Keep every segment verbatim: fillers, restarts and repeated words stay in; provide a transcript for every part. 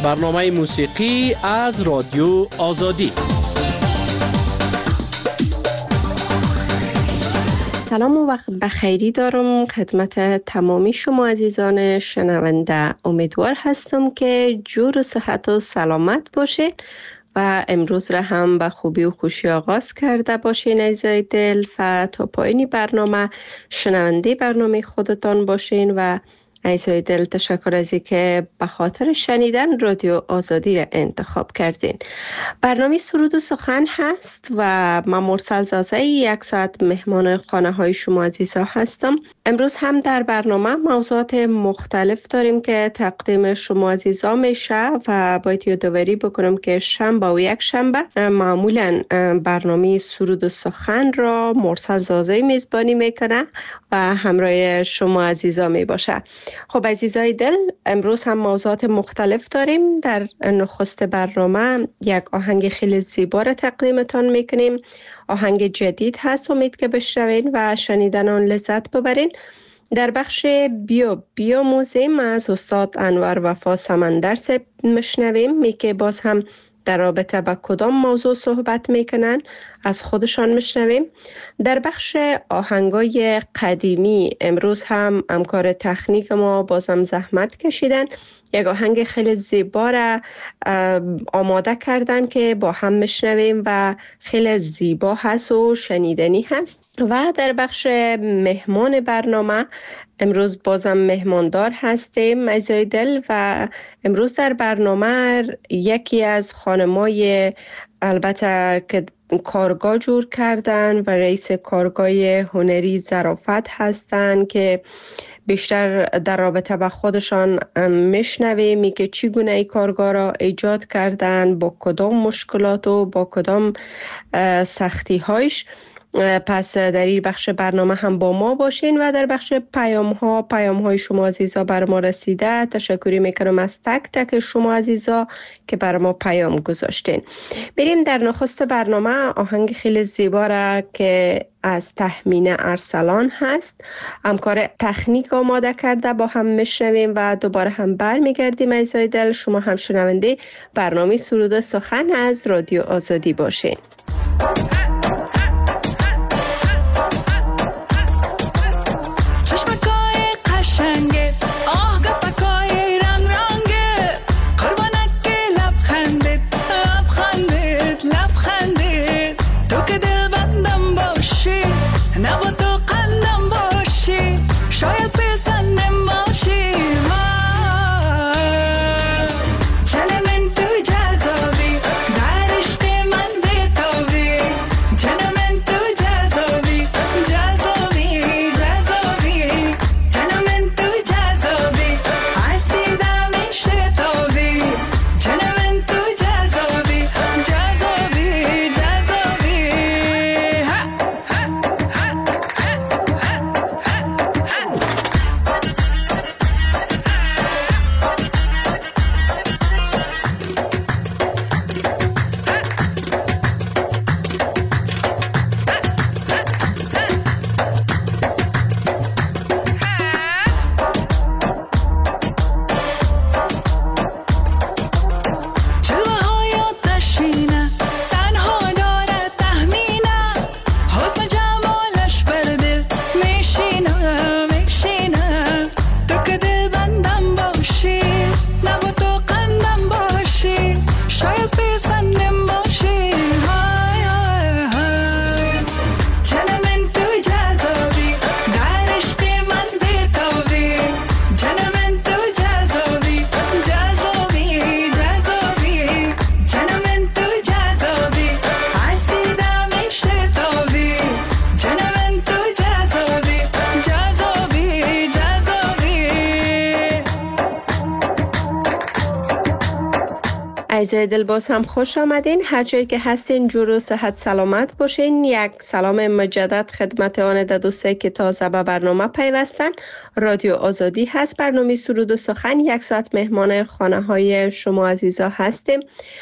برنامه موسیقی از رادیو آزادی. سلام و وقت بخیری دارم خدمت تمامی شما عزیزان شنونده. امیدوار هستم که جور و صحت و سلامت باشین و امروز را هم به خوبی و خوشی آغاز کرده باشین عزیزای دل و تا پایین برنامه شنونده برنامه خودتان باشین. و عزیزای دل تشکر از اینکه به خاطر شنیدن رادیو آزادی را انتخاب کردین. برنامه سرود و سخن هست و من مرسل زازه یک ساعت مهمان خانه های شما عزیزا هستم. امروز هم در برنامه موضوعات مختلف داریم که تقدیم شما عزیزا میشه و باید یادآوری بکنم که شنبه و یک شنبه معمولا برنامه سرود و سخن را مرسل زازه میزبانی میکنه و همراه شما عزیزا می باشه. خب عزیزای دل، امروز هم موضوعات مختلف داریم. در نخست برنامه یک آهنگ خیلی زیبا را تقدیمتان میکنیم. آهنگ جدید هست، امید که بشنوین و شنیدن آن لذت ببرین. در بخش بیو بیو موزیم از استاد انور وفا سمندر صاحب مشنویم می که باز هم در رابطه با کدام موضوع صحبت میکنن از خودشان مشنویم. در بخش آهنگای قدیمی امروز هم همکار تکنیک ما بازم زحمت کشیدن، یک آهنگ خیلی زیبا را آماده کردن که با هم مشنویم و خیلی زیبا هست و شنیدنی هست. و در بخش مهمان برنامه امروز بازم مهماندار هستیم عزیزای دل و امروز در برنامه یکی از خانمای البته که کارگاه جور کردن و رئیس کارگاه هنری ظرافت هستن که بیشتر در رابطه با خودشان میشنویم که چگونه ای کارگاه را ایجاد کردن، با کدام مشکلات و با کدام سختی هایش. پس در این بخش برنامه هم با ما باشین و در بخش پیام ها پیام های شما عزیزا بر ما رسیده. تشکری میکنم از تک تک شما عزیزا که بر ما پیام گذاشتین. بریم در نخست برنامه آهنگ خیلی زیبا را که از تهمینه ارسلان هست همکار تکنیک آماده کرده با هم میشنویم و دوباره هم بر میگردیم. عزیزای دل، شما هم شنونده برنامه سرود سخن از رادیو آزادی باشین. عزیزای دل، باز هم خوش آمدین. هر جایی که هستین جور و صحت سلامت باشین. یک سلام مجدد خدمت آن دوستایی که تازه به برنامه پیوستن. رادیو آزادی هست، برنامه سرود و سخن. یک ساعت مهمان خانه های شما عزیزا هستیم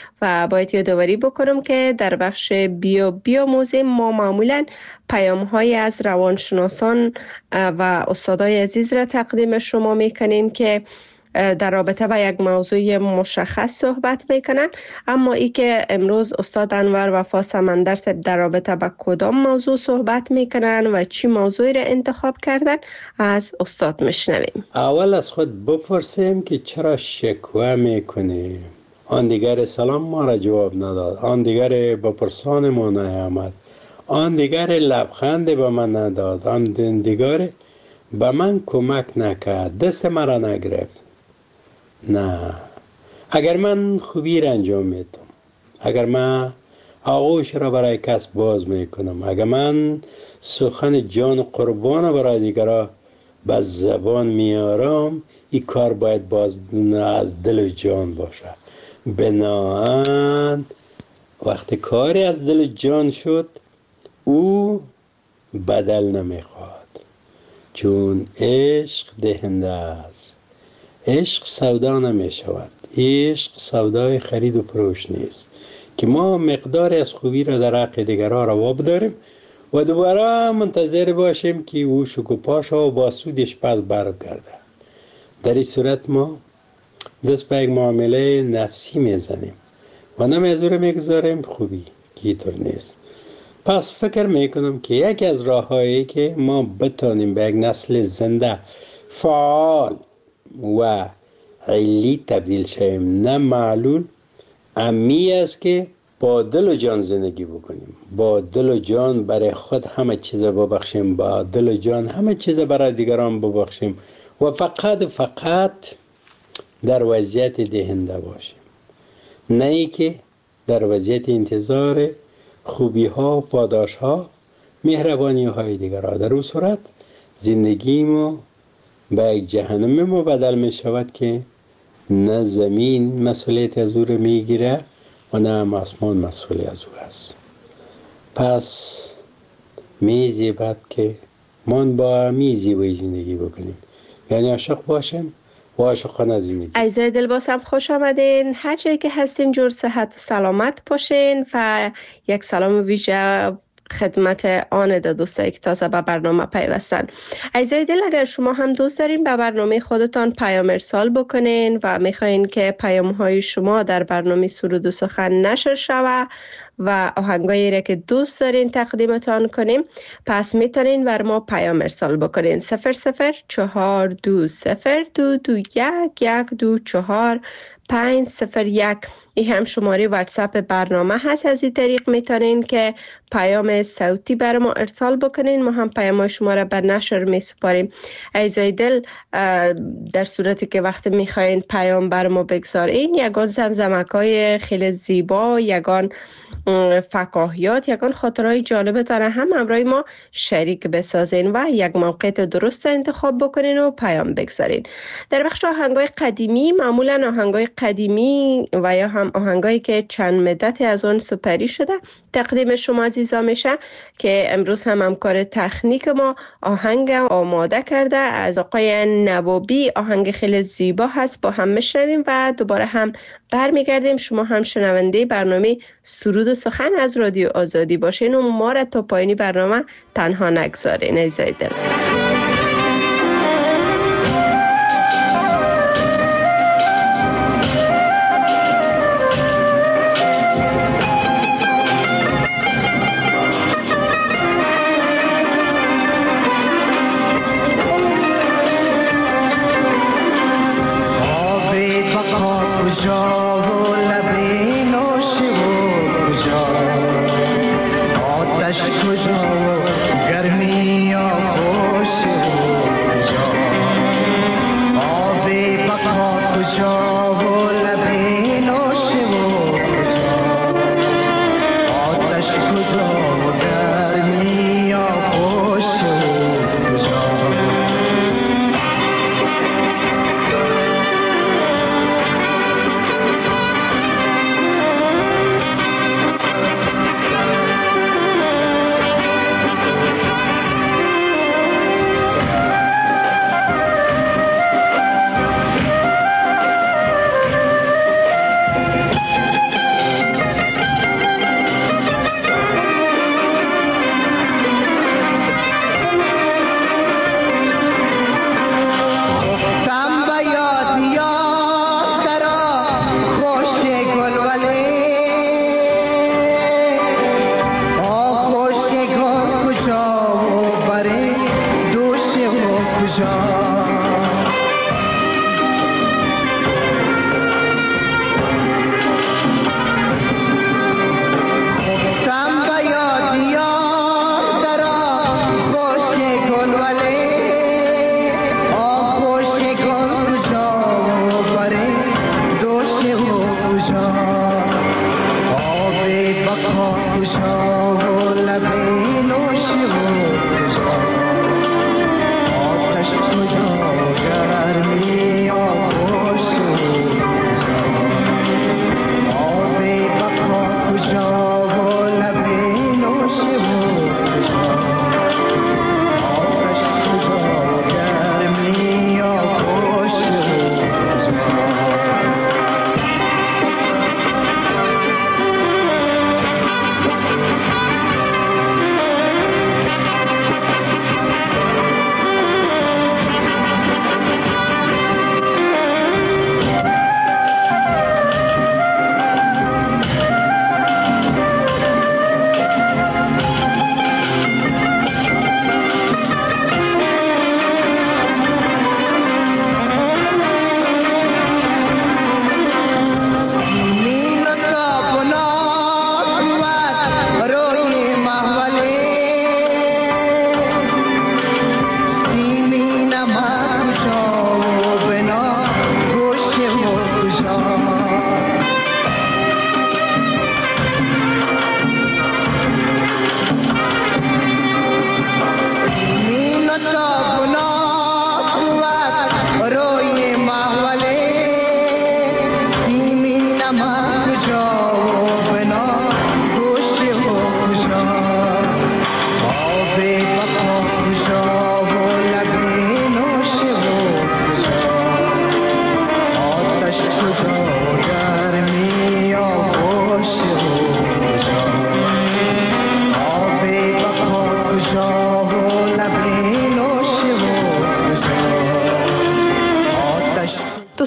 و باید یادآوری بکنم که در بخش بیو بیو موزیم ما معمولا پیام های از روانشناسان و استادای عزیز را تقدیم شما میکنیم که در رابطه با یک موضوع مشخص صحبت میکنن. اما ای که امروز استاد انور وفا سمندر صاحب در رابطه با کدام موضوع صحبت میکنن و چی موضوعی را انتخاب کردن از استاد میشنویم. اول از خود بپرسیم که چرا شکوه میکنیم. آن دیگر سلام ما را جواب نداد، آن دیگر بپرسان ما نیامد، آن دیگر لبخند به من نداد، آن دیگر به من کمک نکرد، دست مرا نگرفت. نه، اگر من خوبی را انجام میدم، اگر من آغوش را برای کس باز میکنم، اگر من سخن جان قربان برای دیگران به زبان میارم، این کار باید باز از دل و جان باشه. بناهن وقتی کاری از دل و جان شد او بدل نمیخواد، چون عشق دهنده است. عشق سودا نمیشود، عشق سودای خرید و فروش نیست که ما مقداری از خوبی را در حق دیگران روا بداریم و دوباره منتظر باشیم که او شکوفاش و با سودش پس برگرده. در این صورت ما دست به یک معامله نفسی میزنیم و نمیزوره میگذاریم خوبی که اینطور نیست. پس فکر میکنم که یکی از راههایی که ما بتانیم به یک نسل زنده فعال و علی تبدیل شویم نه معلول، امی است که با دل و جان زندگی بکنیم، با دل و جان برای خود همه چیز ببخشیم، با دل و جان همه چیز برای دیگران ببخشیم و فقط فقط در وضعیت دهنده باشیم، نه ای که در وضعیت انتظار خوبی ها و پاداش ها مهربانی های دیگران. در اون صورت زندگی ما به یک جهنم مبدل می شود که نه زمین مسئولیت از او را می گیره و نه آسمان مسئول از او است. پس می زیبد که من با می زیبایی زندگی بکنیم، یعنی عاشق باشیم و عاشقانه زندگی. عزیزای دلباسم خوش آمدین. هر جایی که هستین جور صحت و سلامت باشین و یک سلام ویژه خدمت آن ده دوستایی که تازه به برنامه پیوستن. عزیزای دل، اگر شما هم دوست دارین به برنامه خودتان پیام ارسال بکنین و میخواین که پیام های شما در برنامه سرود و سخن نشر شود و آهنگایی را که دوست دارین تقدیمتان کنیم، پس میتونین بر ما پیام ارسال بکنین. صفر صفر چهار دو صفر دو دو یک یک دو چهار پنج صفر یک. این هم شماره واتساپ برنامه هست. از این طریق میتونین که پیام صوتی بر ما ارسال بکنین، ما هم پیام شما را به نشر می سپاریم. عزیزای دل، در صورتی که وقتی میخواین پیام بر ما بگذارین، یگان زمزمک های خیلی زیبا، یگان فکاهیات، یگان خاطرهای جالبتان هم همراه ما شریک بسازین و یک موقعیت درست انتخاب بکنین و پیام بگذارین. در بخش آهنگای قدیمی، معمولا آهنگای قدیمی و یا هم آهنگایی که چند مدت از آن سپری شده تقدیم شما عزیزا میشه که امروز هم همکار تکنیک ما آهنگ آماده کرده از آقای نوابی. آهنگ خیلی زیبا هست، با هم میشنویم و دوباره هم برمیگردیم. شما هم شنونده برنامه سرود و سخن از رادیو آزادی باشین و ما را تا پایانی برنامه تنها نگذارین. عزیزای دل،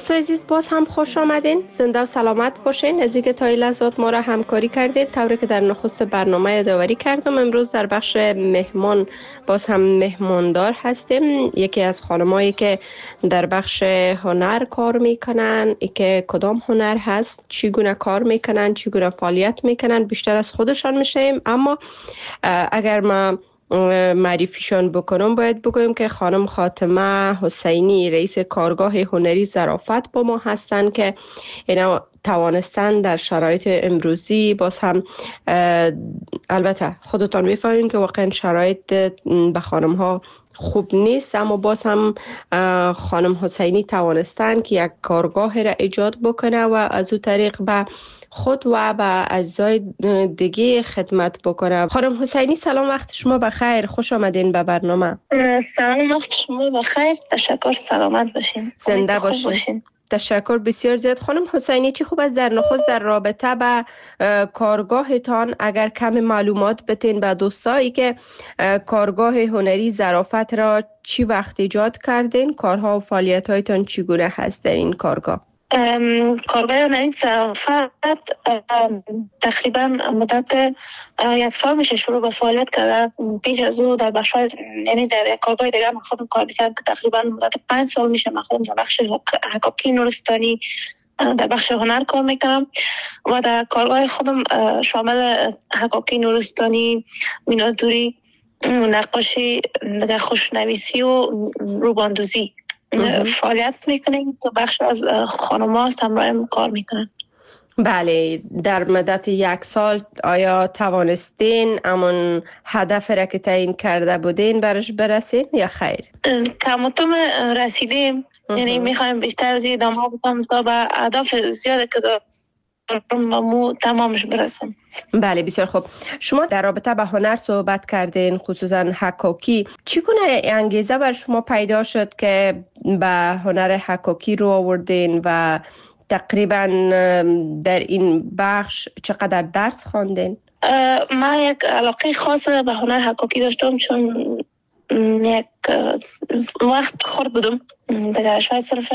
دوستای عزیز باز هم خوش آمدین، زنده و سلامت باشین. از اینکه تا این لحظات ما را همکاری کردین، طوری که در نخست برنامه یادآوری کردم، امروز در بخش مهمان باز هم مهماندار هستیم. یکی از خانمایی که در بخش هنر کار میکنن، ای که کدام هنر هست، چگونه کار میکنن، چگونه فعالیت میکنن، بیشتر از خودشان میشیم. اما اگر ما معرفیشان بکنم باید بگویم که خانم فاطمه حسینی رئیس کارگاه هنری ظرافت با ما هستند که اینا توانستن در شرایط امروزی باز هم البته خودتان میفهمین که واقعا شرایط به خانم ها خوب نیست، اما باز هم خانم حسینی توانستن که یک کارگاه را ایجاد بکنه و از او طریق به خود و به اجزای دیگه خدمت بکنه. خانم حسینی سلام، وقت شما بخیر، خوش آمدین به برنامه. سلام، وقت شما بخیر، تشکر، سلامت باشین، زنده باشین. باشین. تشکر بسیار زیاد. خانم حسینی چی خوب است در نخست در رابطه به کارگاهتان اگر کم معلومات بتین به دوستایی که کارگاه هنری ظرافت را چی وقت ایجاد کردین، کارها و فعالیت‌هایتان چگونه هست در این کارگاه؟ کارگاه هنری ظرافت تقریبا مدت یک سال میشه شروع به فعالیت کرده. پیش از او در بخش‌های، یعنی در یک کارگاه دیگه من خودم کار می‌کردم که تقریبا مدت پنج سال میشه من خودم در بخش حکاکی نورستانی در بخش هنر کار میکنم و در کارگاه خودم شامل حکاکی نورستانی، میناتوری، نقاشی، خوشنویسی و روباندوزی فعالیت میکنیم که بخش از خانم ها همراهم کار میکنن. بله، در مدت یک سال آیا توانستین امون هدف را که تعیین کرده بودین برش برسین یا خیر؟ کم و کم رسیدیم، یعنی میخوایم بیشتر از ادامه بکنم تا به اهداف زیاده که دارم مو تمامش برسیم. بله بسیار خوب. شما در رابطه به هنر صحبت کردین، خصوصا حکاکی. چگونه انگیزه بر شما پیدا شد که به هنر حکاکی رو آوردین و تقریبا در این بخش چقدر درس خواندین؟ من یک علاقه خاص به هنر حکاکی داشتم، چون یک وقت خورد بودم در شاید صرف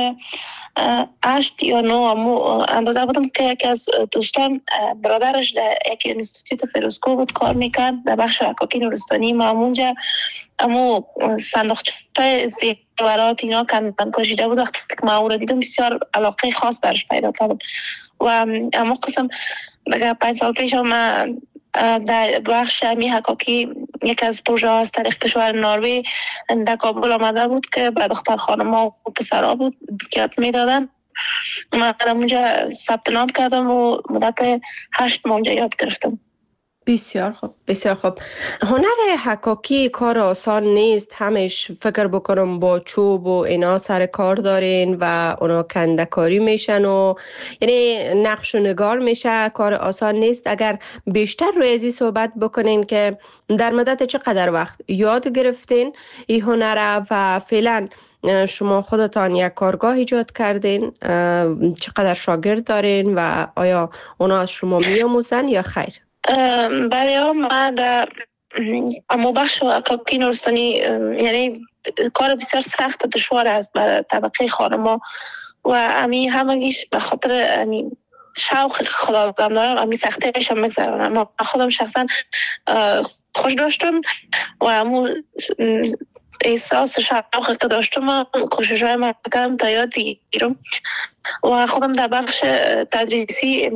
هشت یا نو اندازه بودم که یکی از دوستان برادرش در یک انستیتوت فیروزکوه بود کار میکرد در بخش حکاکی نورستانی. ما همونجا امو صندوقچه زیورات اینا کندن کشیده بود. وقتی که ما او را دیدم بسیار علاقه خاص برش پیدا کردم و امو قسم دیگه پنج سال پیش من در بخش همی حکاکی یک از پروژه ها از طریق کشور نروژ در کابل آمده بود که به دختر خانم ها و پسر ها بود بیکیات می دادن. من اونجا ثبت نام کردم و مدت هشت ماه اونجا یاد گرفتم. بسیار خوب، بسیار خوب. هنر حکاکی کار آسان نیست. همش فکر بکنم با چوب و اینا سر کار دارین و اونا کندکاری میشن و یعنی نقش و نگار میشه. کار آسان نیست. اگر بیشتر روی ازی صحبت بکنین که در مدت چقدر وقت یاد گرفتین این هنر و فعلا شما خودتان یک کارگاه ایجاد کردین، چقدر شاگرد دارین و آیا اونا از شما میاموزن یا خیر؟ برای هم من در اما بخش حکاکی نورستانی یعنی کار بسیار سخت دشوار است برای طبقه خانما و امی همگیش به خاطر امی شوق خدا دارم امی سخته پیشم میگذرانم. اما خودم شخصا خوش داشتم و امو احساس شوق که داشتم کوشش های من کردم تا یاد بگیرم و خودم در بخش تدریسی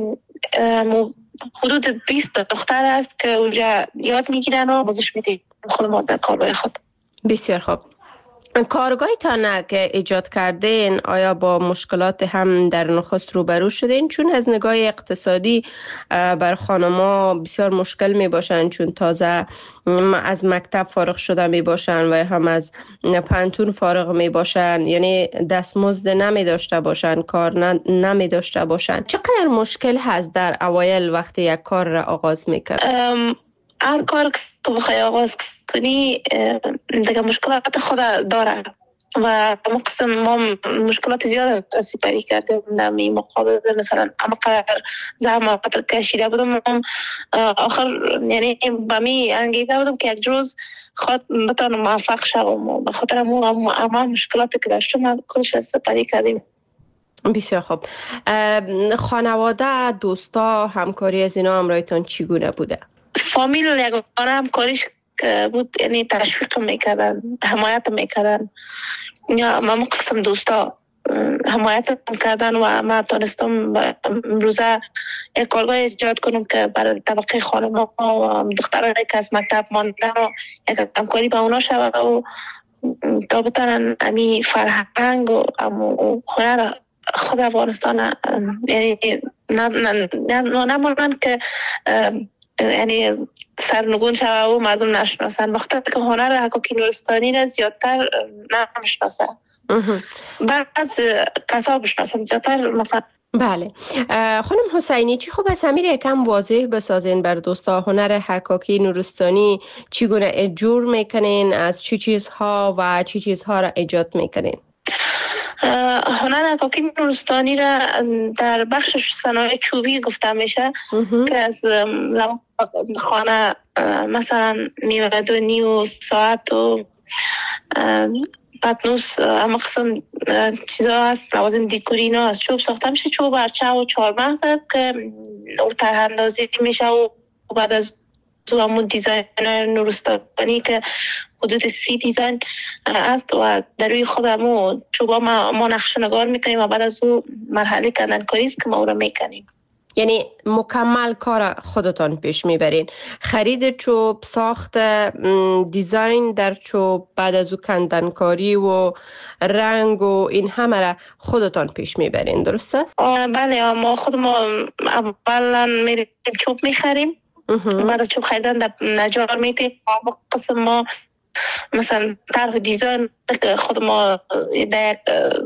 حدود بیست دختر است که اونجا یاد میگیرن و بازش میدیم خودم در کارگاه خود. بسیار خوب. کارگاهتان که ایجاد کردین آیا با مشکلات هم در نخست روبرو شدین؟ چون از نگاه اقتصادی بر خانما بسیار مشکل می باشن، چون تازه از مکتب فارغ شده می باشن و هم از پانتون فارغ می باشن، یعنی دستمزد نمی داشته باشن، کار نمی داشته باشن. چقدر مشکل هست در اوایل وقتی یک کار را آغاز می کنن؟ هر کار که بخوای آغاز کنی دیگه مشکلات خود داره و ما قسم ما مشکلات زیاد سپری کردیم در این مقابل. مثلا اما قرار زحمت کشیده بودم آخر یعنی با می انگیزه بودم که یک روز خود بتانم موفق شوم. به خاطر اما اما مشکلاتی که داشتم کلش سپری کردیم. بسیار خوب. خانواده، دوستا، همکاری از اینا همراهتان چگونه بوده؟ فامیل یک بار همکاریش بود، یعنی تشویق میکردن، حمایت میکردن. یا من قسم دوستا حمایت کردن و من تانستم امروزه یک کارگاه ایجاد کنم که برای طبقه خانم و دخترانی که از مکتب ماندن و یک همکاری با اونا شود و تا بتانن امی فرهنگ و هنر خود افغانستان یعنی نمونن که یعنی سرنگون شود و مردم نشناسن، بخاطر که هنر حکاکی نورستانی را زیادتر نمیشناسن، بعض کسا بشناسن زیادتر. مثلا بله خانم حسینی، چی خوب است امیر یکم واضح بسازین بر دوستا هنر حکاکی نورستانی چگونه جور میکنین، از چی چیزها و چی چیزها را ایجاد میکنین؟ هنر حکاکی نورستانی را در بخش صنایع چوبی گفته میشه که از خانه مثلا میوه‌دونی و ساعت و پتنوس، اما قسم چیزا هست، لوازم دیکوری اینا از چوب ساخته میشه، چوب برچه و چهارمغز است که او طرح اندازی میشه و بعد از تو همون دیزاین نورستانی که حدود سی دیزاین است و در روی خود همون چوبا ما, ما نقشه نگار میکنیم و بعد از او مرحله کندنکاری است که ما او را میکنیم. یعنی مکمل کار خودتان پیش میبرین، خرید چوب، ساخت دیزاین در چوب، بعد از او کندنکاری و رنگ و این همه را خودتان پیش میبرین، درست است؟ بله، ما خود ما اولا میریم چوب میخریم، بعد از چوب خریدن در نجار میتیم، قسم ما مثلا طرح دیزاین که خود ما در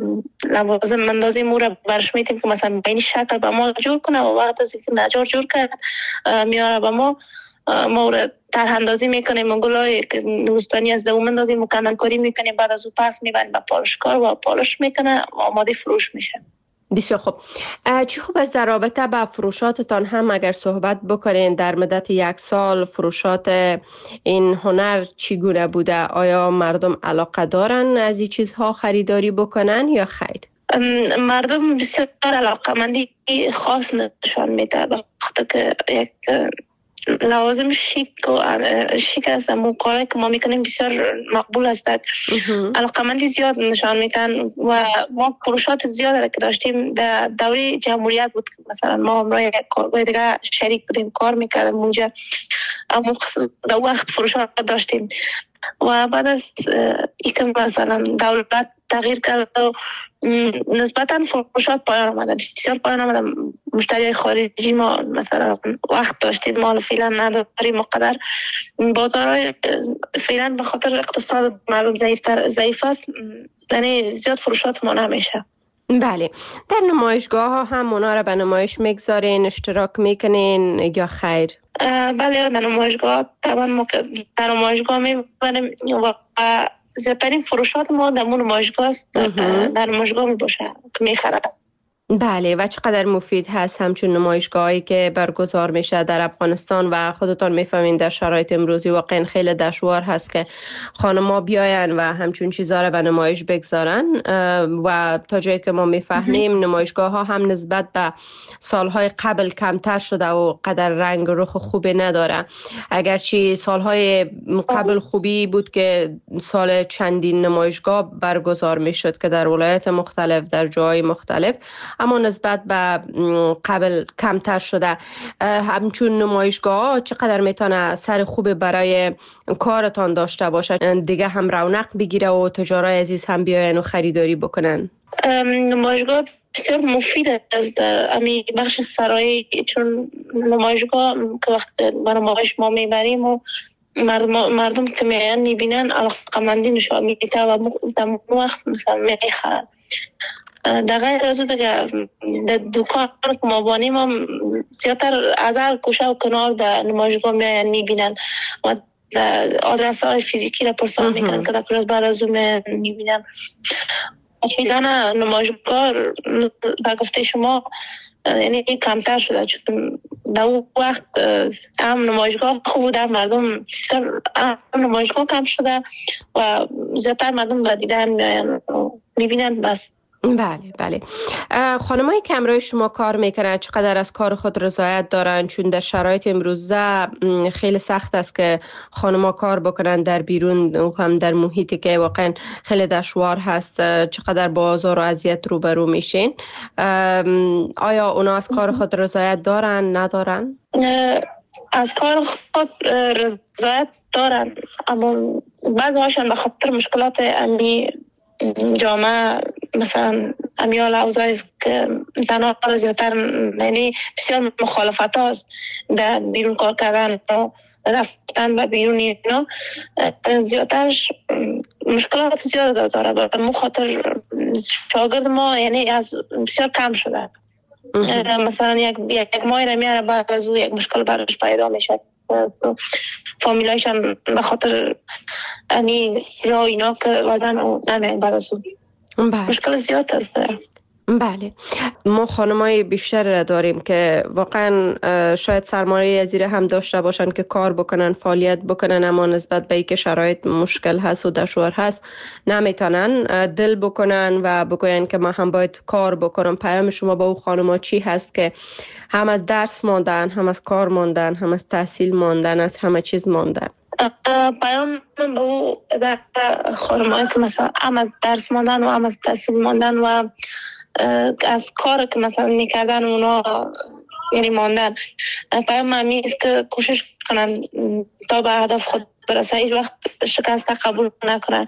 لوازم مندازیم مو را برش میتیم که مثلا بین شکل با ما جور کنه و وقت از اینکه نجار جور کرد میاره با ما ما را طرح اندازی میکنیم و گلای که نورستانی از دوم اندازیم و کندنکاری میکنیم، بعد از او پس میبریم به پالشکار و پالش میکنه و آماده فروش میشه. بسیار خوب. چی خوب است در رابطه با فروشاتتان هم اگر صحبت بکنین، در مدت یک سال فروشات این هنر چگونه بوده؟ آیا مردم علاقه دارن از این چیزها خریداری بکنن یا خیر؟ مردم بسیار علاقه مندی خاص نشان میده، بخاطر که یک لوازم شیک و شیک است، اما کاری که ما میکنیم بسیار مقبول است، علاقمندی زیاد نشان میدن و ما فروشات زیاد که داشتیم در دوره جمهوریت بود که مثلا ما همراه یک کارگاه دیگه شریک بودیم کار میکردیم اونجا، اما در وقت فروشات داشتیم و بعد از اینکه مثلا دولت تغییر کرد و نسبتا فروشات پایان آمدن، بسیار پایان آمدن، مشتری خارجی ما مثلا وقت داشتیم ما فعلا نداریم مقدر، بازارهای فعلا به خاطر اقتصاد مردم ضعیفتر ضعیف است، یعنی زیاد فروشات ما نمیشه. بله، در نمایشگاه ها هم اونا را به نمایش میگذارین، اشتراک میکنین یا خیر؟ بله، در نمایشگاه طبعا ما در نمایشگاه میبریم و زیادترین فروشات ما در نمایشگاه است، در نمایشگاه میباشه که میخرد. بله، و چقدر مفید هست همچون نمایشگاهی که برگزار میشه در افغانستان و خودتان میفهمین در شرایط امروزی واقعا خیلی دشوار هست که خانم‌ها بیاین و همچون چیزا رو به نمایش بگذارن و تا جایی که ما میفهمیم نمایشگاه ها هم نسبت به سالهای قبل کمتر شده و قدر رنگ و رخ خوبی نداره، اگرچه سالهای قبل خوبی بود که سال چندین نمایشگاه برگزار میشد که در ولایت مختلف در جای مختلف، اما نسبت به قبل کمتر شده. همچون نمایشگاه چقدر میتونه سر خوب برای کارتان داشته باشه، دیگه هم رونق بگیره و تجارای عزیز هم بیاین و خریداری بکنن؟ نمایشگاه بسیار مفید است در امی بخش سرایی، چون نمایشگاه که وقت به نمایش ما میبریم و مردم, مردم که میان میبینن علاقمندی نشان میده و در وقت مثلا میخرن. در غیر از اون که در دکان که ما بانیم هم زیادتر از هر کوشه و کنار در نمایشگاه میان میبینن و آدرس های فیزیکی را پرسان میکنن که در کجاست، بعد از اون میبینن. فعلا نمایشگاه به گفته شما یعنی کمتر شده، چون در اون وقت هم نمایشگاه خوب بود، هم مردم هم نمایشگاه کم شده و زیادتر مردم به دیدن میبینن بس. بله بله. خانمایی که همراه شما کار میکنن چقدر از کار خود رضایت دارن؟ چون در شرایط امروزه خیلی سخت است که خانم‌ها کار بکنن در بیرون و هم در محیطی که واقعا خیلی دشوار هست. چقدر با آزار و اذیت روبرو میشین؟ آیا اونا از کار خود رضایت دارن ندارن؟ از کار خود رضایت دارن، اما بعضی هاشون به خاطر مشکلات امی جامعه، مثلا امیال اوضاعی که زنها را زیادتر، یعنی بسیار مخالفت هاست در بیرون کار کردن و رفتن و بیرون اینا، زیادترش مشکلات زیاد داره. به مو خاطر شاگرد ما یعنی از بسیار کم شده. مثلا یک یک ماه را میاره بعد از او یک مشکل براش پیدا میشه. فامیلایشان به خاطر انی را اینا که وزن نمیان بعد از اون مشکل زیاد است. بله، ما خانمای بیشتر را داریم که واقعا شاید سرمایه زیر هم داشته باشن که کار بکنن، فعالیت بکنن، اما نسبت به اینکه شرایط مشکل هست و دشوار هست نمیتونن دل بکنن و بگوین که ما هم باید کار بکنم. پیام شما با او خانما چی هست که هم از درس ماندن، هم از کار ماندن، هم از تحصیل ماندن، از همه چیز ماندن؟ پیام من به او در خانمایی که مثلا هم از درس ماندن و هم از تحصیل ماندن و از کار که مثلا میکردن اونا یعنی ماندن، پیام همی است که کوشش کنن تا به هدف خود برسه، هیچ وقت شکست قبول نکنن.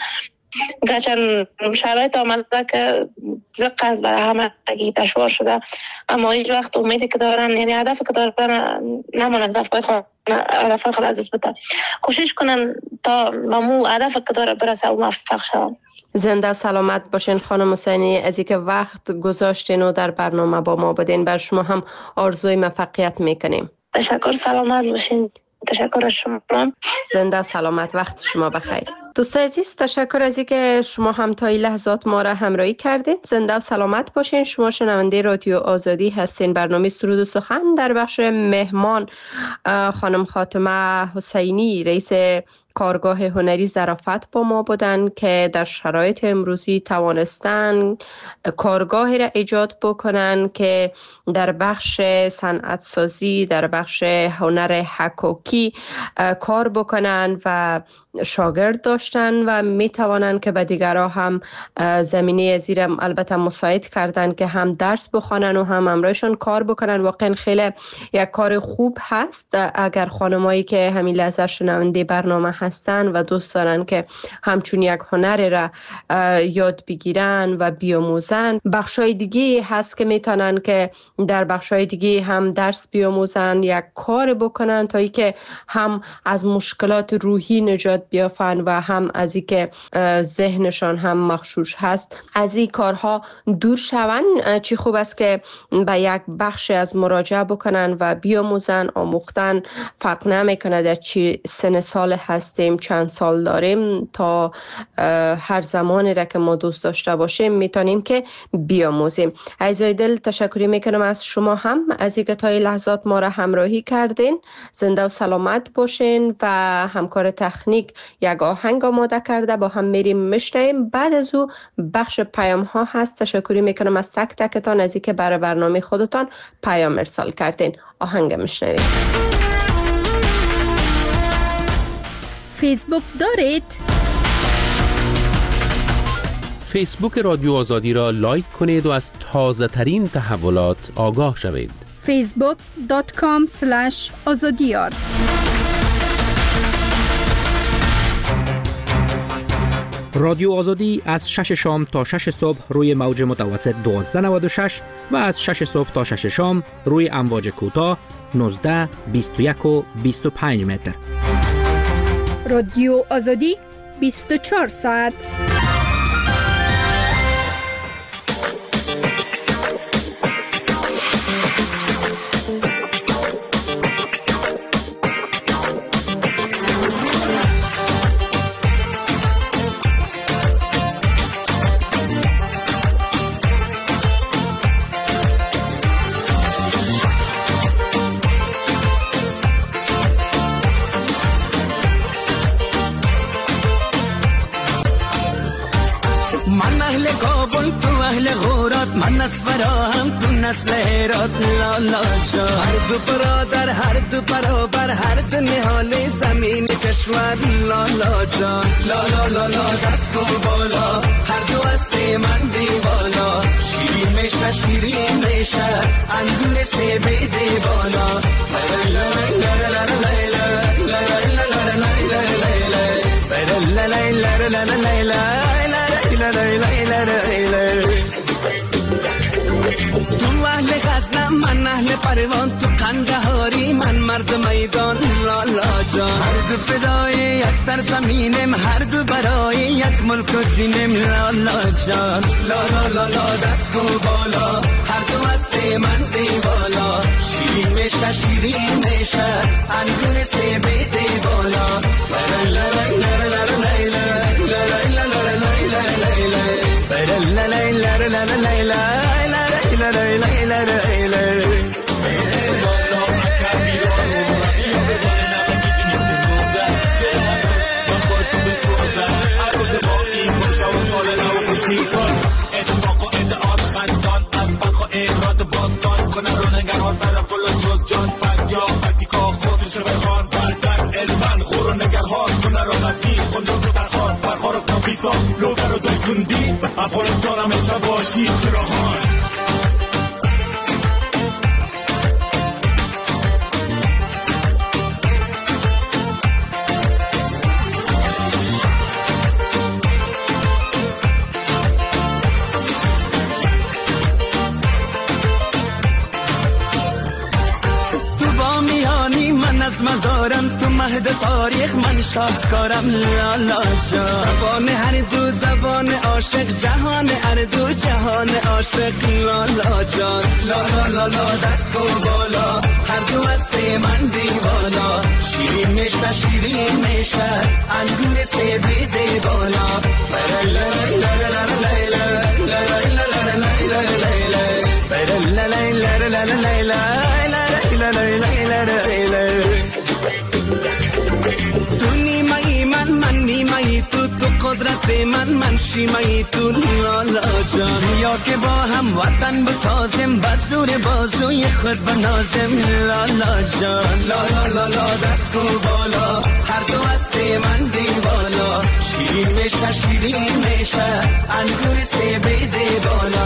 گرچه شرایط آمده که زق است برای همه اگه دشوار شده، اما هیچ وقت امیدی که دارن، یعنی هدف که دارن نمانند هدف خود هدف خود از دست بدن. کوشش کنن تا ممو هدف که داره برسه و موفق شون. زنده و سلامت باشین خانم حسینی، از اینکه وقت گذاشتین و در برنامه با ما بودین. بر شما هم آرزوی موفقیت میکنیم. تشکر، سلامت باشین. تشکر از شما. زنده و سلامت، وقت شما بخیر. دوستان عزیز، تشکر از اینکه شما هم تا این لحظات ما را همراهی کردین. زنده و سلامت باشین. شما شنونده رادیو آزادی هستین. برنامه سرود و سخن در بخش مهمان خانم فاطمه حسینی، رئیس کارگاه هنری ظرافت با ما بودن که در شرایط امروزی توانستن کارگاهی را ایجاد بکنن که در بخش صنعت سازی، در بخش هنر حکاکی کار بکنن و شاگرد داشتن و می توانن که به دیگرها هم زمینه زیرم البته مساعد کردن که هم درس بخوانن و هم امرایشان کار بکنن. واقعا خیلی یک کار خوب هست. اگر خانمایی که همین لحظه شنونده برنامه هستن و دوست دارن که همچون یک هنر را یاد بگیرن و بیاموزن، بخشای دیگه هست که میتونن که در بخشای دیگه هم درس بیاموزن، یک کار بکنن تا ای که هم از مشکلات روحی نجات بیافن و هم از ای که ذهنشان هم مغشوش هست از این کارها دور شون. چی خوب است که به یک بخش از مراجعه بکنن و بیاموزن. آموختن فرق نمیکنه در چی سن سال هستیم، چند سال داریم، تا هر زمانی را که ما دوست داشته باشیم میتونیم که بیاموزیم. عزیزای دل، تشکری میکنم از شما هم از اینکه تا این لحظات ما را همراهی کردین. زنده و سلامت باشین. و همکار تکنیک یک آهنگ آماده کرده، با هم میریم میشنویم. بعد از او بخش پیام ها هست. تشکری میکنم از تک تکتان از اینکه برای برنامه خودتان پیام ارسال کردین. آهنگ میشنویم. فیسبوک دارید؟ فیسبوک رادیو آزادی را لایک کنید و از تازه ترین تحولات آگاه شوید. فیسبوک دات کام اسلش آزادیار. رادیو آزادی از شش شام تا شش صبح روی موج متوسط دوازده نود و شش و از شش صبح تا شش شام روی امواج کوتاه نوزده، بیست و یک و بیست و پنج متر. رادیو آزادی بیست و چهار ساعت. نصف هم تو نسل هرات لالا جان. هر دو برادر هر دو برابر هر دو نهال زمین کشور لالا جان. لالا لالا دست و بالا هر دو هسته من دیوالا. شیرین میشه شیرین میشه انگور سیبه دیوالا. تو اهل غزنم من اهل پروان، تو قندهاری من مرد میدان لالا جان. هر دو فدای یک سرزمینم هر دو برای یک ملک و دینم لالا جان. لالا لالا دست و بالا هر دو هسته من دیوالا. شیرین میشه شیرین میشه انگور سیبه دیوالا. اتفاق و ادعاد خندان از بلخ و ایراد باستان کنه رو نگران سر پلو جز جان پنجا بطیکا خوزش رو بخوان بردن علمان خور و نگران کنه رو نفی خندوز رو درخوان برخار و کابیسا لوگر و دای کندی افغانستان همیشه باشی چراغان. از مزارم تو مهد تاریخ من شاهکارم لالا جان. زبان هر دو زبان عاشق جهان هر دو جهان عاشق لالا جان. لالا لالا دست و بالا هر دو هسته من دیوالا. شیرین میشه شیرین میشه انگور سیبی دیوالا. تو نیمهی من من نیمهی تو تو قدرت من من شیمهی تو لالا جان. یا که با هم وطن بسازم بزور بازوی خود بنازم لالا جان. لالا لالا دست و بالا هر دو هسته من دیوالا. شیرین میشه شیرین میشه انگور سیبه دیوالا.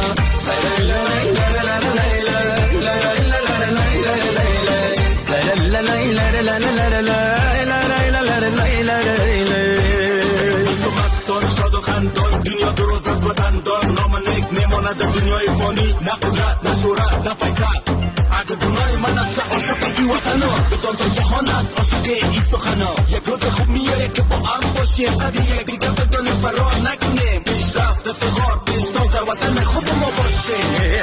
دنیا دو روز از وطن دار نام نیک نماند دنیای فانی. نه قدرت نه شهرت نه پیسه اگه دنیای من از عاشق این وطنا. بدان تا جهان از عاشق این سخنا. یک روز خوب میاره که با هم باشیم قدیه دیگه بدون فرار نکنیم. پیشرفت افتخار پیشتاز در وطن خود ما باشیم.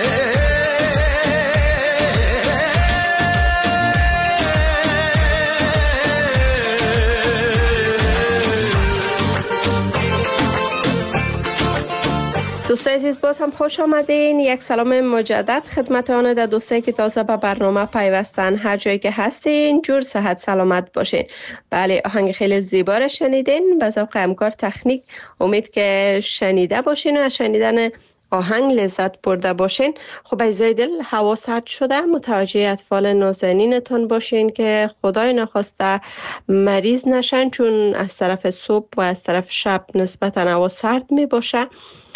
دوستای عزیز باز هم خوش آمدین. یک سلام مجدد خدمت آن در دوستایی که تازه به برنامه پیوستن. هر جایی که هستین جور صحت سلامت باشین. بله آهنگ خیلی زیبا را شنیدین به ذوق همکار تکنیک. امید که شنیده باشین و از شنیدن آهنگ لذت برده باشین. خب عزیزای دل هوا سرد شده، متوجه اطفال نازنینتان باشین که خدای نخواسته مریض نشن، چون از طرف صبح و از طرف شب نسبتا هوا سرد می باشه.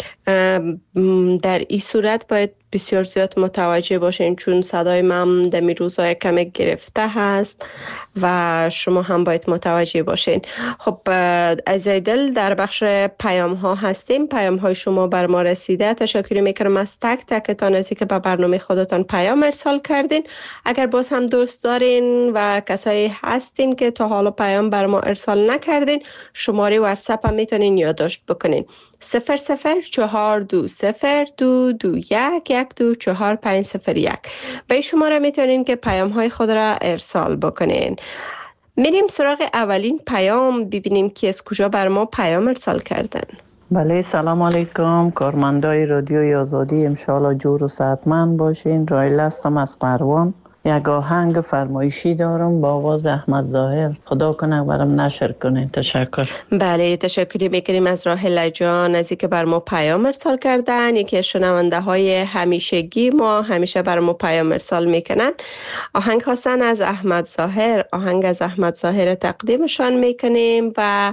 در این صورت باید بسیار زیاد متوجه باشین، چون صدای من در می روزهای کم گرفته هست و شما هم باید متوجه باشین. خب عزیزای دل در بخش پیام ها هستیم. پیام های شما بر ما رسیده. تشکر میکنم از تک تکتان از اینکه به برنامه خودتان پیام ارسال کردین. اگر باز هم دوست دارین و کسایی هستین که تا حالا پیام بر ما ارسال نکردین، شماره واتساپ هم میتونین یادداشت بکنین. صفر صفر چهار دو صفر دو دو یک یک دو چهار پنج صفر یک. به این شماره میتونین که پیام های خود را ارسال بکنین. میریم سراغ اولین پیام، ببینیم کی از کجا بر ما پیام ارسال کردن. بله سلام علیکم کارمندای رادیوی آزادی، انشالله جور و صحتمند باشین. رایل هستم از قروان. یک آهنگ فرمایشی دارم با آواز احمد ظاهر. خدا کنه برام نشر کنین. تشکر. بله تشکری میکنیم از راحله جان از اینکه بر ما پیام ارسال کردن. یکی از شنونده های همیشگی ما، همیشه بر ما پیام ارسال میکنن. آهنگ خواستن از احمد ظاهر. آهنگ از احمد ظاهر تقدیمشان میکنیم و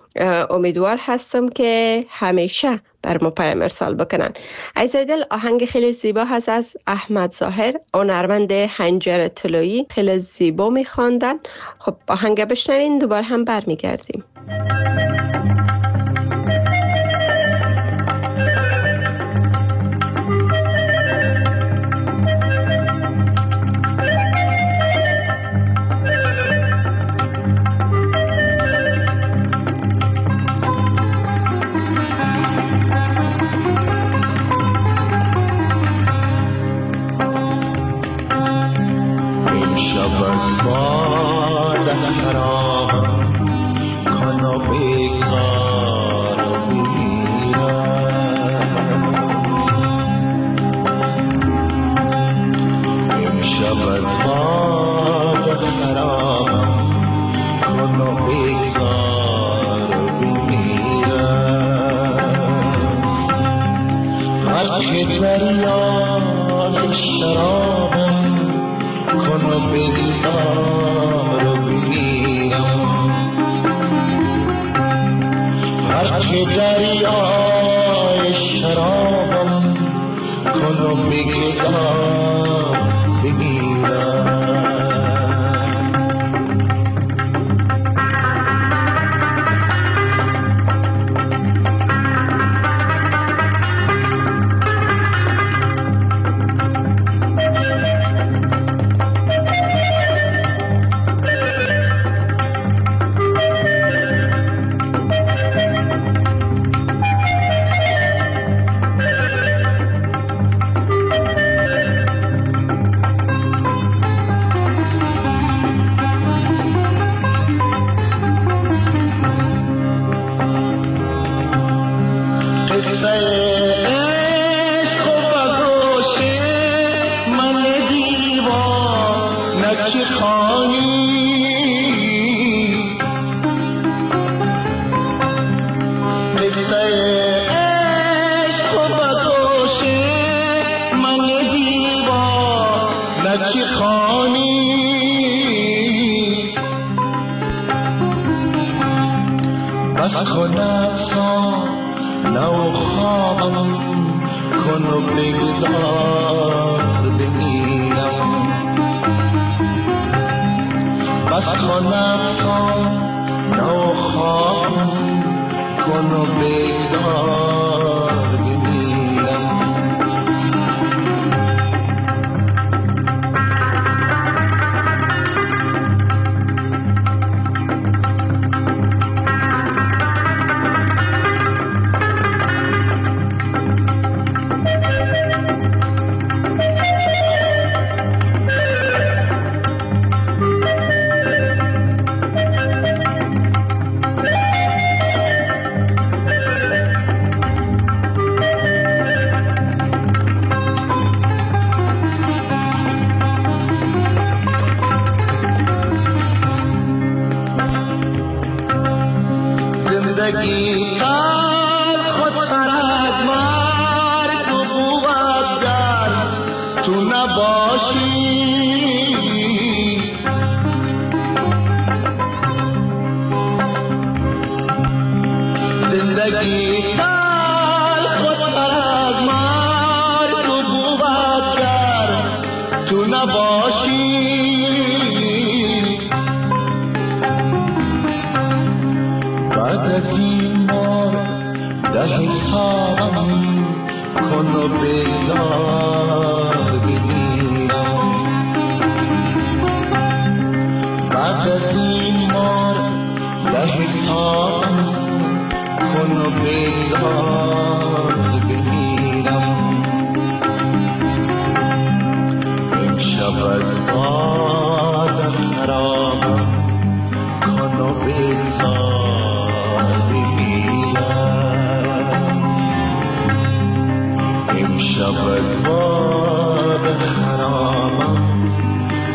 امیدوار هستم که همیشه بر ما پیام ارسال بکنن. عزیزای دل، آهنگ خیلی زیبا هست از احمد ظاهر، هنرمند هنجر طلایی. خیلی زیبا میخواندن. خب آهنگ بشنوین، دوباره هم برمیگردیم. شب از باد خرامم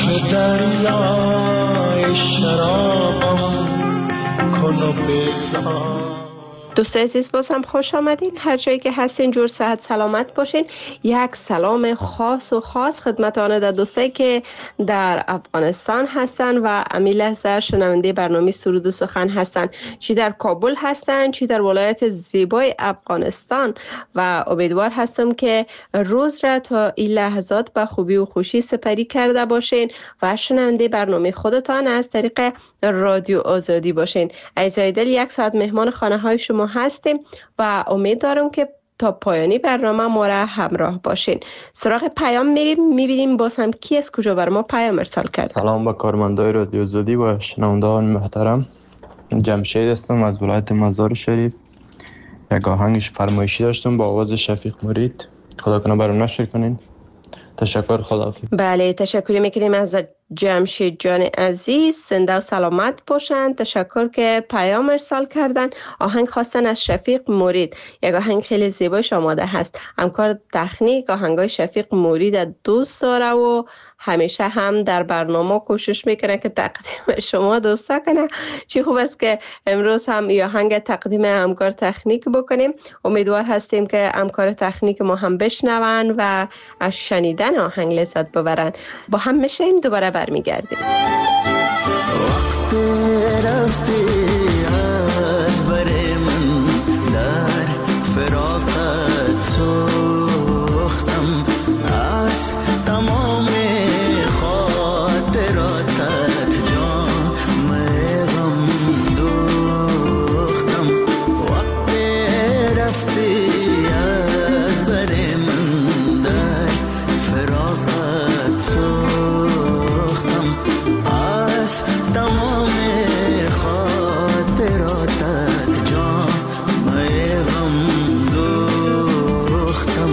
چشم دریای شرابم کن و بگذار. دوست عزیز باز هم خوش آمدین. هر جایی که هستین جور صحت سلامت باشین. یک سلام خاص و خاص خدمت آن در دوستایی که در افغانستان هستن و امی لحظه شنونده برنامه سرود و سخن هستن، چی در کابل هستن چی در ولایت زیبای افغانستان، و امیدوار هستم که روز را تا این لحظات به خوبی و خوشی سپری کرده باشین و شنونده برنامه خودتان از طریق رادیو آزادی باشین. عزیزای دل، یک ساعت مهمان خانه های شما هستیم و امید دارم که تا پایانی برنامه ما را همراه باشین. سراغ پیام میریم، میبینیم باز هم کی از کجا بر ما پیام ارسال کرد. سلام به کارمندای رادیو آزادی و شنوندگان محترم. جمشید هستم از ولایت مزار شریف. یک آهنگش فرمایشی داشتم با آواز شفیق مرید، خدا کنه برام نشر کنین. تشکر، خداحافظ. بله، تشکر میکنیم از جمشید جان عزیز، زنده و سلامت باشند. تشکر که پیام ارسال کردن. آهنگ خواستن از شفیق مرید، یک آهنگ خیلی زیبایش آماده هست. همکار تکنیک آهنگای شفیق مرید دوست داره و همیشه هم در برنامه کوشش میکنه که تقدیم شما دوستا کنه. چی خوب است که امروز هم این آهنگ تقدیم همکار تکنیک بکنیم. امیدوار هستیم که همکار تکنیک ما هم بشنون و از شنیدن آهنگ لذت ببرن. با هم میشیم دوباره برمیگردیم. وقت رفتی از بر من در فراقت سوختم، از تمام خاطراتت جام غم دوختم. وقت رفتی از بر من در فراقت سوختم، از تمام خاطراتت جام غم دوختم.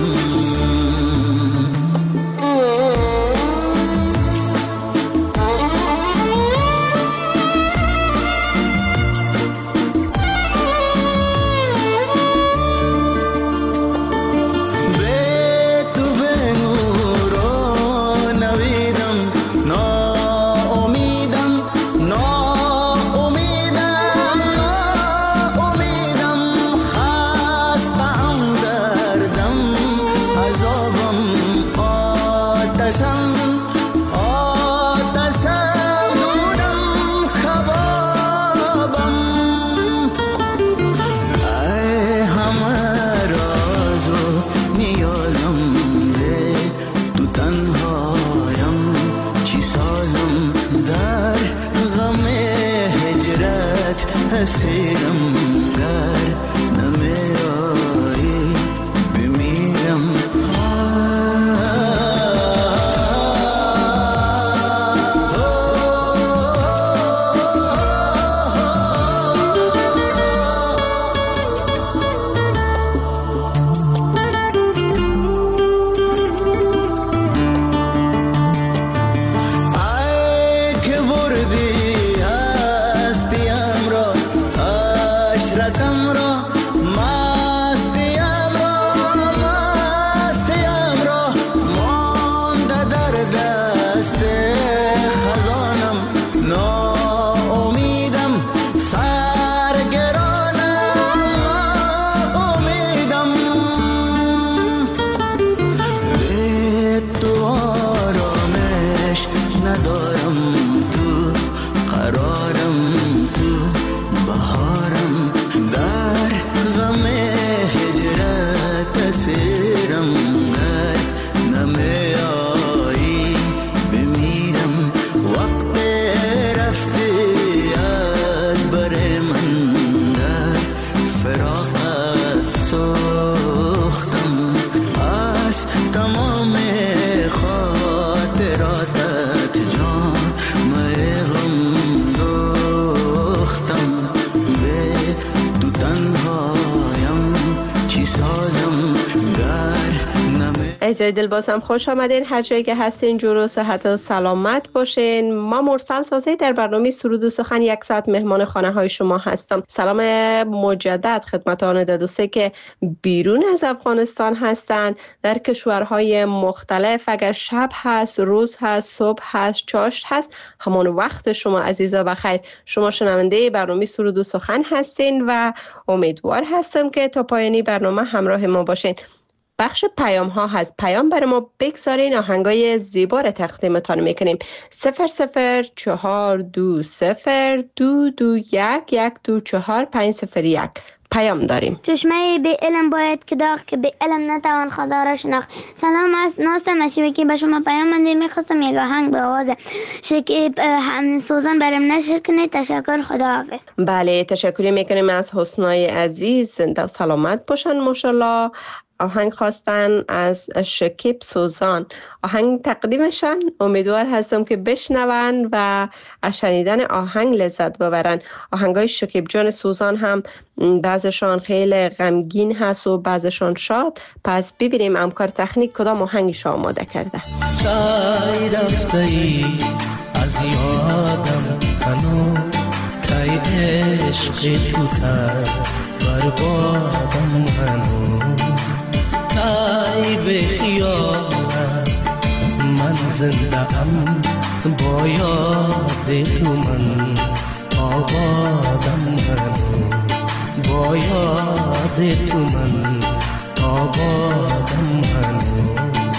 عزیزای دل بازم خوش آمدین. هر جایی که هستین جور و صحت و سلامت باشین. ما مرسل سازی در برنامه سرود و سخن یک ساعت مهمان خانه های شما هستم. سلام مجدد خدمت آن دادوسه که بیرون از افغانستان هستن، در کشورهای مختلف، اگر شب هست، روز هست، صبح هست، چاشت هست، همان وقت شما عزیزا بخیر. شما شنونده برنامه سرود و سخن هستین و امیدوار هستم که تا پایانی برنامه همراه ما باشین. بخش پیام ها هست. پیام برای ما بگذارین، آهنگای زیبا را تقدیمتان میکنیم. صفر صفر چهار دو صفر دو دو یک یک دو چهار پنج صفر یک. پیام داریم. چشمه به علم باید که داغ، که به علم نتوان خدا را شناخت. سلام، از ناستم مشیوکی به شما پیام منده. میخواستم یک آهنگ به آواز شکیب هم سوزان برام نشر کنید. تشکر، خدا حافظ. بله، تشکری میکنیم از حسنای عزیز. زنده و سلامت باشن ماشاءالله. آهنگ خواستن از شکیب سوزان. آهنگ تقدیمشان. امیدوار هستم که بشنون و از شنیدن آهنگ لذت ببرن. آهنگای شکیب جان سوزان هم بعضشان خیلی غمگین هست و بعضشان شاد. پس ببینیم امکار تکنیک کدام آهنگش آماده کرده. تای رفته ای از یادم هنوز، کی عشق تو تر بربادم هنوز. تای به خیالم من زنده ام، با یاد تو من آبادم هنوز. با یاد تو من آبادم هنوز.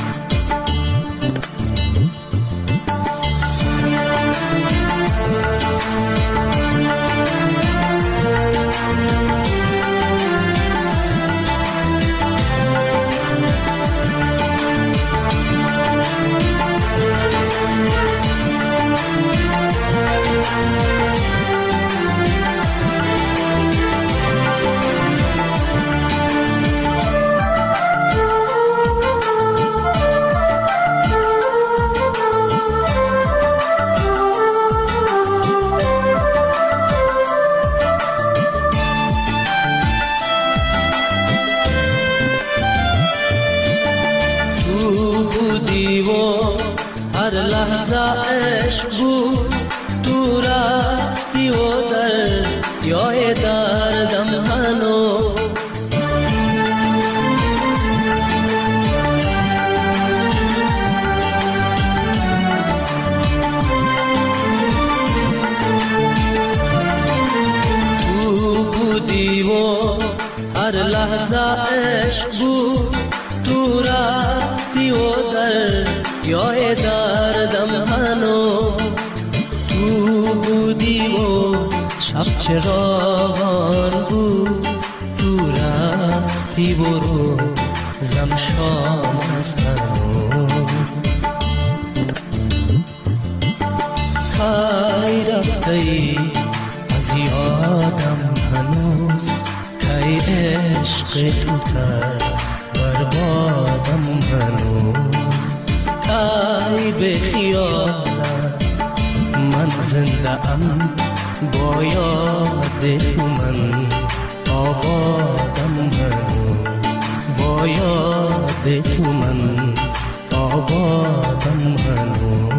عشق بود تو رفتی و در یای دردم هنو. تو بودی و هر لحظه عشق بود تو رفتی و در یای دردم هنو. تو بودی و شب چراغان بود تو رفتی برو زم شام از هنو. کی رفته ای از یادم هنوز، کی عشق تو تر بربادم هنوز. ای به خیالم من زنده ام، با یاد تو من آبادم هنوز. با یاد تو من آبادم هنوز.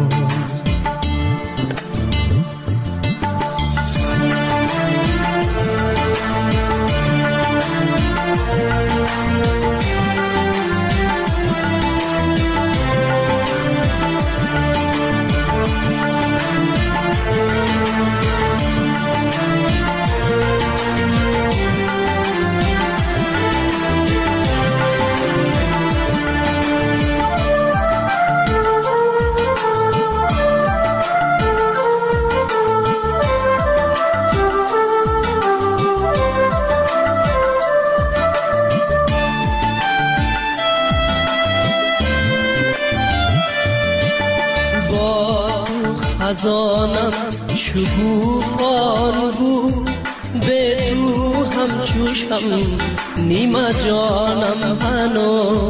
خزانم شکوفان بود، به تو هم چوشم نیمه جانم هنو.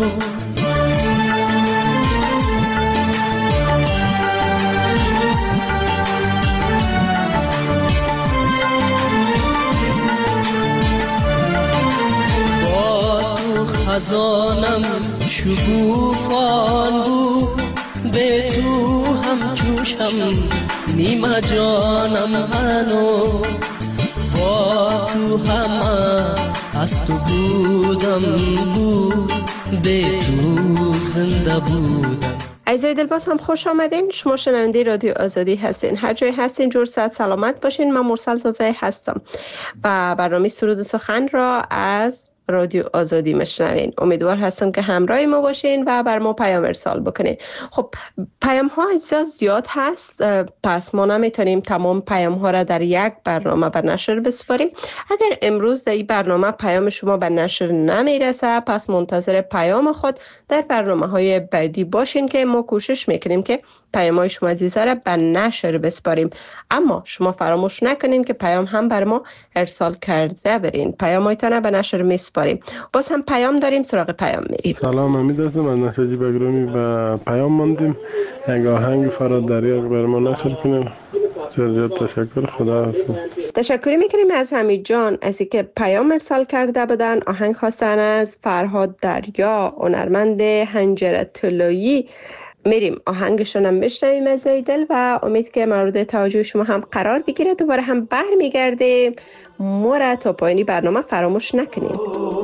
با تو خزانم شکوفان بود به تو هم جوشم نیمه جانم هنو با تو همه از تو بودم بود به تو زنده بودم. عزیزای دل باز هم خوش آمدین. شما شنونده رادیو آزادی هستین. هر جای هستین جور صحت سلامت باشین. من مرسل زازای هستم و برنامه سرود و سخن را از رادیو آزادی مشنوین. امیدوار هستم که همراه ما باشین و بر ما پیام ارسال بکنین. خب پیام ها اجزا زیاد هست، پس ما نمیتونیم تمام پیام ها را در یک برنامه بر نشر بسپاریم. اگر امروز در این برنامه پیام شما بر نشر نمیرسه، پس منتظر پیام خود در برنامه های بعدی باشین که ما کوشش میکنیم که پیام های شما عزیزا را بر نشر بسپاریم. اما شما فراموش نکنین که پیام هم بر ما ارسال کرده برین. پیام هایتان را بر نشر میسپاریم. باز هم پیام داریم، سراغ پیام میریم. سلام، امید هستم از نشاجی بگرامی و پیام ماندیم. یک آهنگ فراد دریاق بر ما نشر کنیم. زیاد تشکر. خدا حافظ. تشکر میکنیم از حمید جان از اینکه پیام ارسال کرده بدن. آهنگ خواستن از فرهاد دریا، هنرمند حنجره طلایی. میریم آهنگشون هم بشنویم از دل و امید که مورد توجه شما هم قرار بگیره. دوباره هم برمیگردیم. ما را تا پایانی برنامه فراموش نکنیم.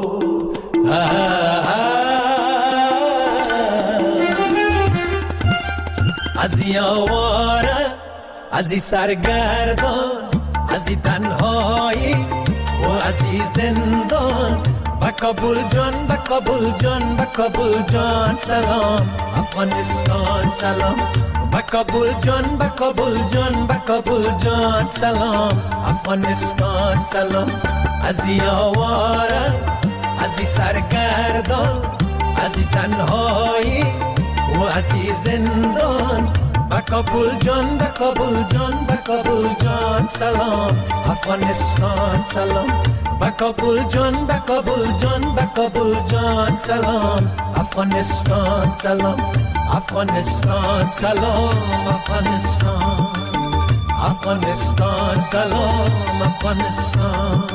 از یاواره، از این سرگردان، از این تنهایی و از این زندان، با کابل جان، با کابل جان، با کابل جان سلام. افغانستان سلام. با کابل جان، با کابل جان، با کابل جان سلام. افغانستان سلام. از این آواره، از این سرگردان، از این تنهایی و از این زندان، با کابل جان، با کابل جان، با کابل جان سلام. افغانستان سلام. با کابل جان، با کابل جان، با کابل جان سلام. افغانستان سلام. افغانستان سلام. افغانستان افغانستان سلام. افغانستان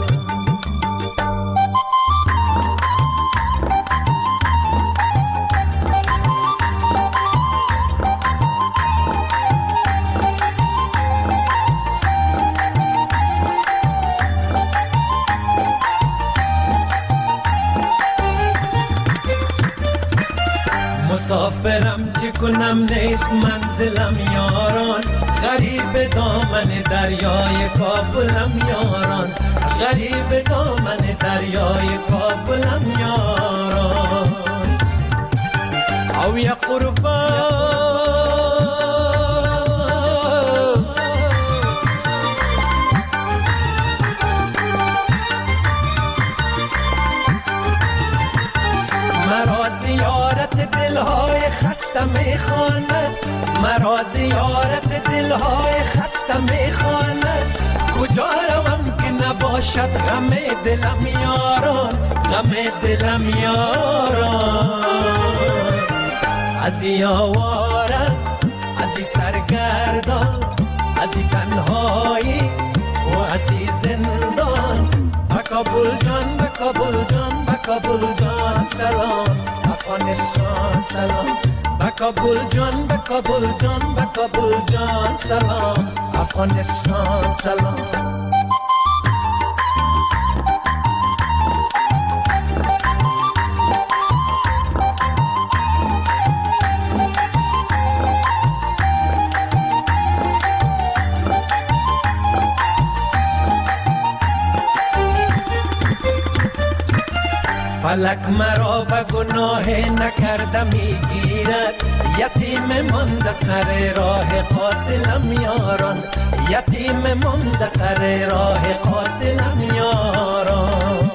مسافرم چه کنم نیست منزلم یاران، غریب دامن دریای کابلم یاران، غریب دامن دریای کابلم یاران. او یا قربان مرا زیارت دلهای خسته میخواند، مرا زیارت دلهای خسته میخواند. کجا روم که نباشد همه دلم یاران، همه دلم یاران. از این آواره، از این سرگردان، از این تنهایی و از این زندان، با کابل جان، با کابل جان، با کابل جان سلام. افغانستان سلام. با کابل جان، با کابل جان، با کابل جان سلام. افغانستان سلام. فلک مرا به گناه نکرده میگیرد، یتیم مانده سر راه قاتلم یاران، یتیم مانده سر راه قاتلم یاران.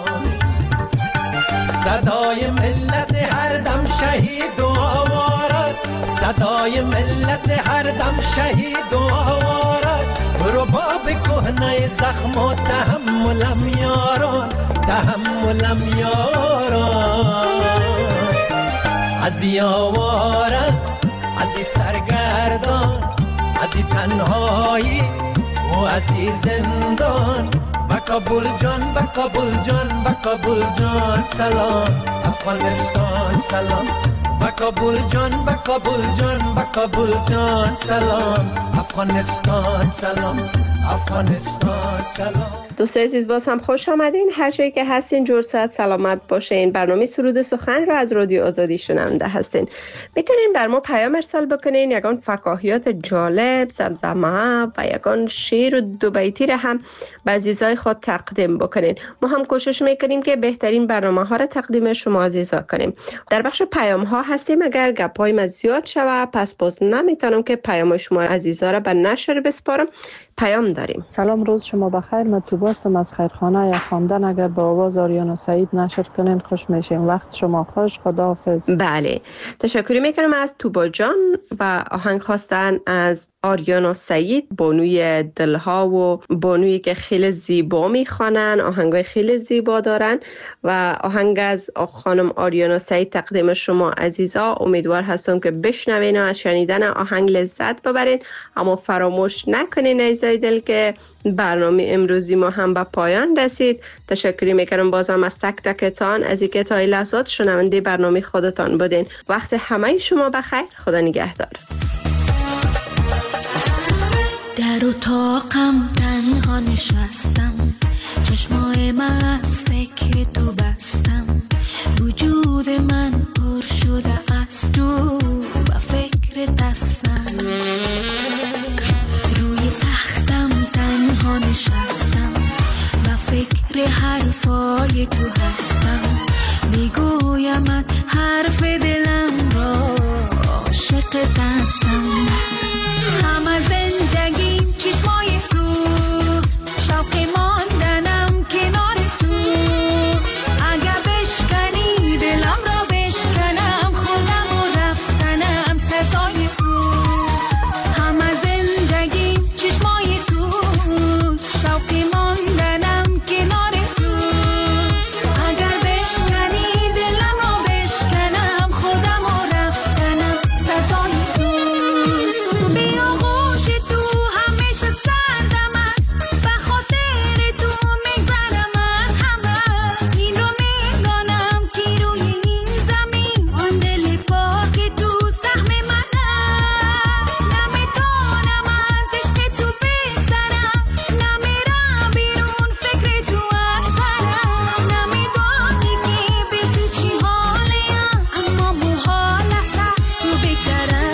صدای ملت هر دم شهید و آوارد، صدای ملت هر دم شهید و آوارد. رباب کهنه زخم و تحملم یاران، تحملم یاران. از این آواره، از این سرگردان، از این تنهایی و از این زندان، با کابل جان، با کابل جان، با کابل جان سلام. افغانستان سلام، با کابل جان، با کابل جان، با کابل جان سلام، افغانستان سلام، افغانستان سلام. دوستان عزیز باز هم خوش آمدین. هر جایی که هستین جور صحت سلامت باشین. برنامه سرود سخن را از رادیو آزادی شنونده هستین. میتونین بر ما پیام ارسال بکنین، یگان فکاهیات جالب، زمزمه و یگان شعر و دو بیتی را هم به عزیزای خود تقدیم بکنین. ما هم کوشش میکنیم که بهترین برنامه ها را تقدیم شما عزیزا کنیم. در بخش پیام ها هستیم. اگر گپای ما زیاد شوه پس باز نمیتونم که پیام شما عزیزا را به نشر بسپارم. پیام داریم. سلام، روز شما بخیر. من تو باستم از خیرخانه یا خواندن اگر با آواز آریانا سعید نشر کنین خوش میشیم. وقت شما خوش. خداحافظ. بله، تشکر میکنم از توبا جان و آهنگ خواستن از آریانا سعید، بانوی دلها و بانویی که خیلی زیبا میخوانن، آهنگای خیلی زیبا دارن و آهنگ از خانم آریانا سعید تقدیم شما عزیزا. امیدوار هستم که بشنوین و از شنیدن آهنگ لذت ببرین، اما فراموش نکنین عزیزای دل که برنامه امروزی ما هم به پایان رسید. تشکر میکنم بازم از تک تکتان از اینکه تا این لحظات شنونده برنامه خودتان بودین. وقت همه شما بخیر. خدا نگهدار. در اتاقم تنها نشستم، چشمای من از فکر تو بستم، وجود من پر شده از تو و فکر دستم. روی تختم تنها نشستم و فکر حرفای تو هستم، میگویمت حرف دلم را، عاشق دستم. همه زندگیم چشمای توست، شوق ماندنم کنار توست. اگر بشکنی دلم را بشکنم، خودم و رفتنم سزای توست. همه زندگیم چشمای توست، شوق ماندنم کنار توست. اگر بشکنی دلم را بشکنم، خودم و رفتنم سزای توست. بیا غوش تو همیشه سردم است، به خاطر تو میگذرم از همه. این رو میدانم که روی این زمین آن دل پاک تو سهم من است. نمیتونم از عشق تو بگذرم، نمیرم بیرون فکر تو از سرم. نمیدانی که به تو چی حالیم، اما محال است از تو بگذرم.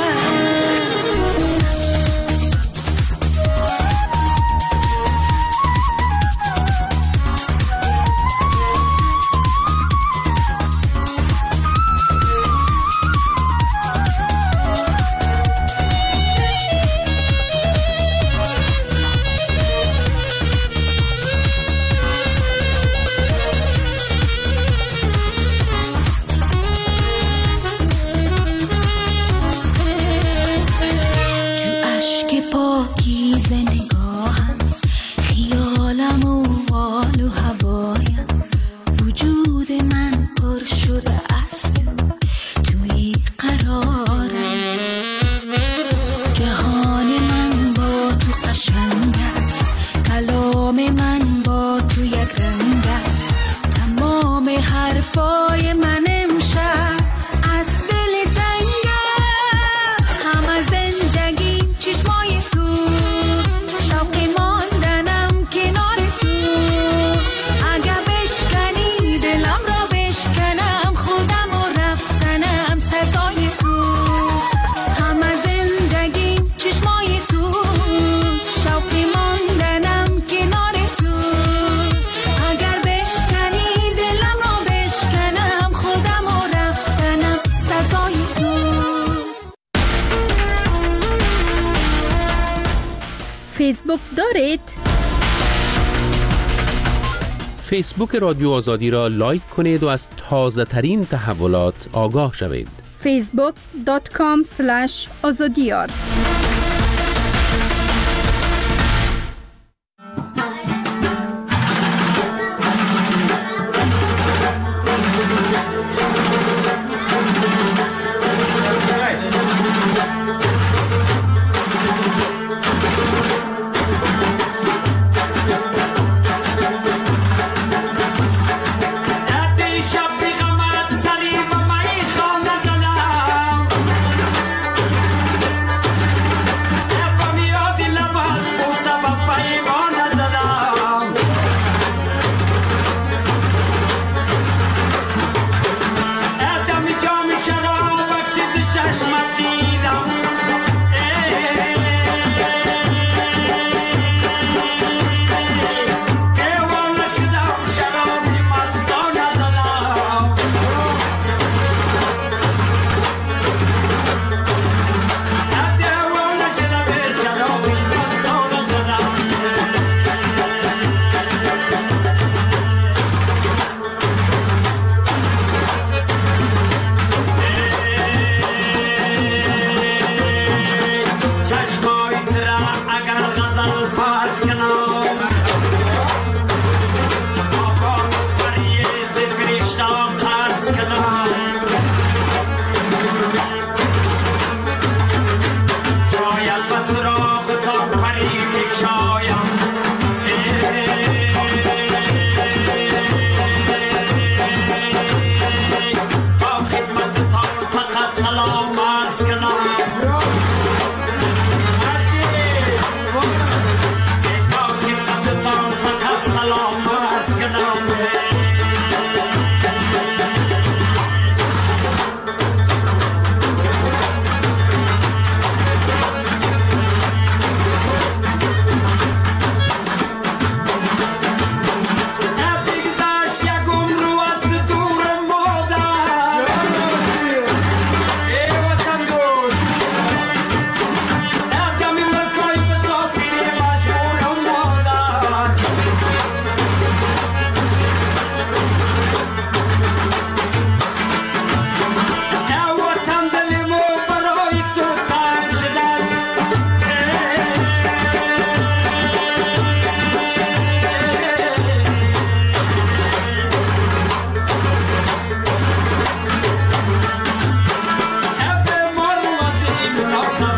تو اشک پاکیز نگاهم، خیالم و حال و هوایم، وجود من پر شده از تو، توی قرارم. جهان من با تو قشنگ است، کلام من با تو یک رنگ است. تمام حرفای من امشب از دل تنگ است. همه زندگیم چشمای توست، شوق ماندنم کنار توست. اگر بشکنی دلم را بشکنم، خودم و رفتنم سزای توست. همه زندگیم چشمای توست، شوق ماندنم کنار توست. اگر بشکنی دلم را بشکنم، خودم و رفتنم سزای توست. فیسبوک دارید؟ فیسبوک رادیو آزادی را لایک کنید و از تازه ترین تحولات آگاه شوید. فیسبوک دات کام سلش آزادیار. شب سی غمت سری تو آسان